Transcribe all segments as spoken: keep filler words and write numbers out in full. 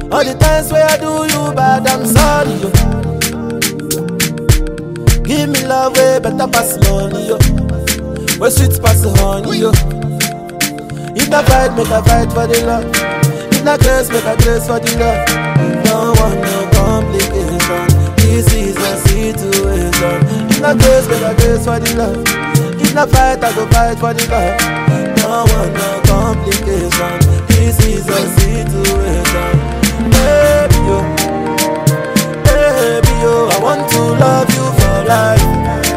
All the times where I do you bad, I'm sorry, yo. Give me love way better pass money, yo. Where sweet pass the honey, yo. If I fight, make a fight for the love. If I grace, make a grace for the love. Don't want no complication. This is a situation. If I grace, make a grace for the love. If I fight, I go fight for the love. Don't want no complication. This is a situation. Baby, yo, baby, yo, I want to love you for life.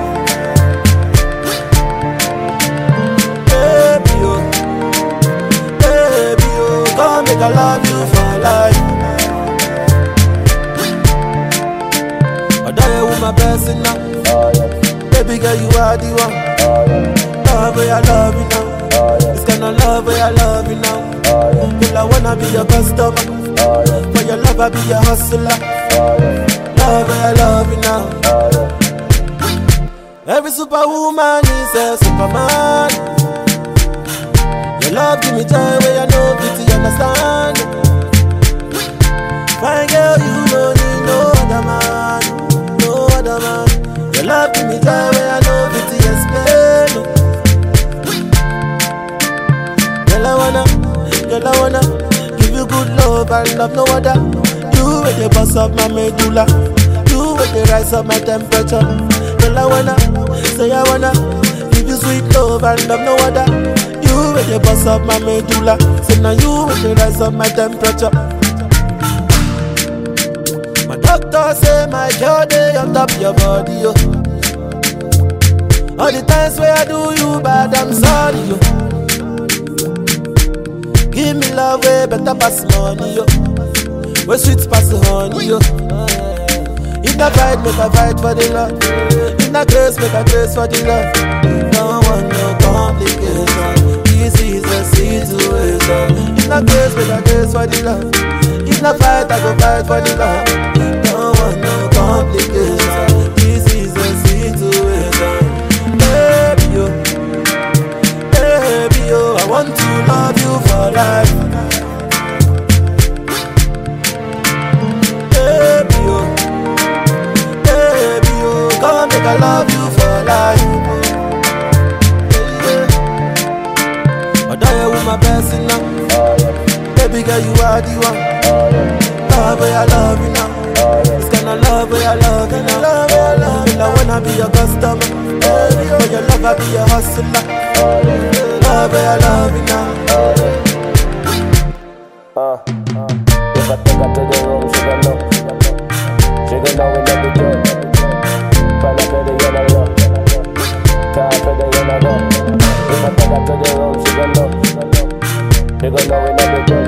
Baby, yo, baby, yo, come make I love you for life. I die with my blessing now. Oh, yeah. Baby girl, you are the one. Oh, yeah. Love where I love you now. Oh, yeah. This kind of love where I love you now. Oh, yeah. Girl, I wanna be your customer. Oh, yeah. For your love, I be your hustler. Oh, yeah. Love where I love you now. Oh, yeah. Every superwoman is a superman. Your love give me joy where I know beauty understand. Fine girl, you don't need no other man, no other man. Your love give me joy where I know beauty explain. Girl, I wanna, girl, I wanna give you good love and love no other. You with the boss of my medulla. You with the rise of my temperature. Girl, I wanna, say I wanna give you sweet love and love no other. You with the boss of my medulla. Say now you with the rise of my temperature. My doctor say my girl day on top your body, yo. All the times where I do you bad, I'm sorry, yo. Give me love way better pass money, yo. Where sweet pass the honey, yo. If I fight, make a fight for the love. If I grace, make a grace for the love. Don't want no complication. This is a situation. If I grace, make a grace for the love. If I fight, I go fight for the love. Don't want no complication. This is a situation. Baby, yo, baby, yo, I want to love you for life. Baby, yo, baby, yo, come make I love you for life. I die with my blessing now. Baby girl, you are the one. Love where I love you now. This kind of love where I love you now. Love where I love you. I wanna be your customer. For your love, I be your hustler. Love where I love you now. Uh, uh, if I take her to the room, she gon' know. She gon' know we never do. Find out better, you know. Try better, you know. If I take her to the room, she gon' know. She gon' know we never do.